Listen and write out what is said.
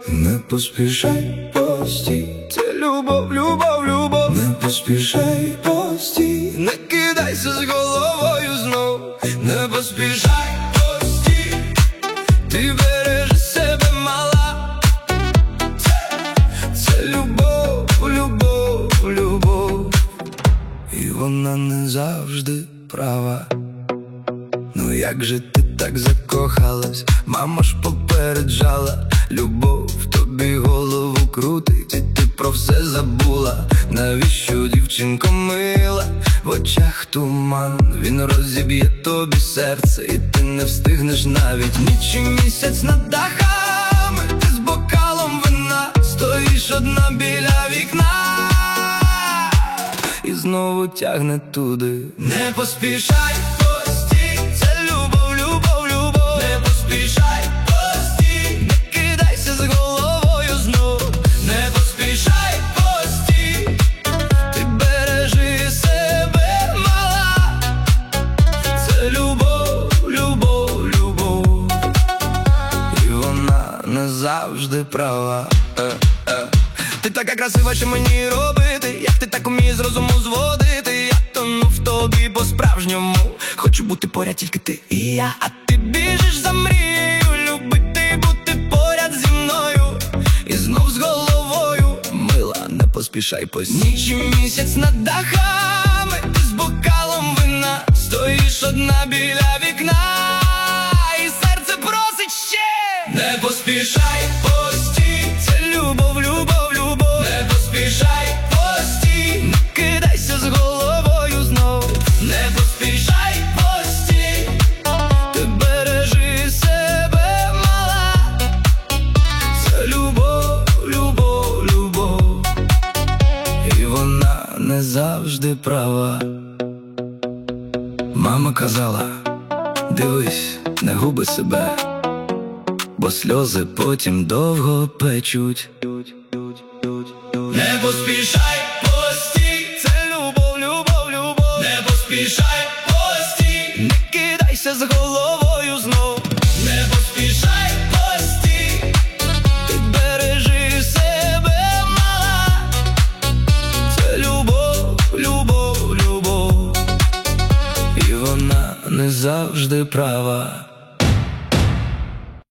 Не поспішай, постій, це любов, любов, любов. Не поспішай, постій, не кидайся з головою знов. Не поспішай, постій, ти бережи себе, мала. Це любов, любов, любов, і вона не завжди права. Ну як же ти так закохалась? Мама ж попереджала. Любов тобі голову крутить, і ти про все забула. Навіщо, дівчинко мила, в очах туман? Він розіб'є тобі серце, і ти не встигнеш навіть. Ніч і місяць над дахами, ти з бокалом вина стоїш одна біля вікна, і знову тягне туди. Не поспішай, постій, це любов, любов, любов. Не поспішай, постій, не кидайся з головою знов. Не поспішай, постій, ти бережи себе, мала. Це любов, любов, любов, і вона не завжди права. Ти така красива, що мені робити? Як ти так умієш з розуму зводити? Я тону в тобі по-справжньому. Хочу бути поряд тільки ти і я. А ти біжиш за мрією, любити, бути поряд зі мною. І знов з головою, мила, не поспішай, постій. Ніч і місяць над дахами, ти з бокалом вина стоїш одна біля вікна, і серце просить ще. Не поспішай, постій, це любов, любов, любов. Не поспішай, постій, не кидайся з головою знов. Не поспішай, постій, ти бережи себе, мала. Це любов, любов, любов, і вона не завжди права. Мама казала, дивись, не губи себе, бо сльози потім довго печуть. Не поспішай, постій, це любов, любов, любов. Не поспішай, постій, не кидайся з головою знов. Не поспішай, постій, ти бережи себе, мала. Це любов, любов, любов, і вона не завжди права.